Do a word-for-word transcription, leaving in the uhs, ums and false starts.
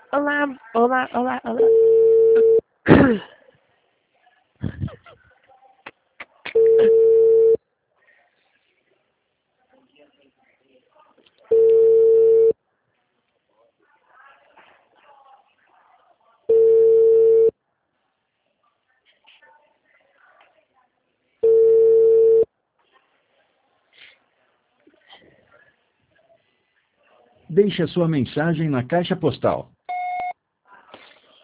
Olá, olá, olá, olá. Deixe a sua mensagem na caixa postal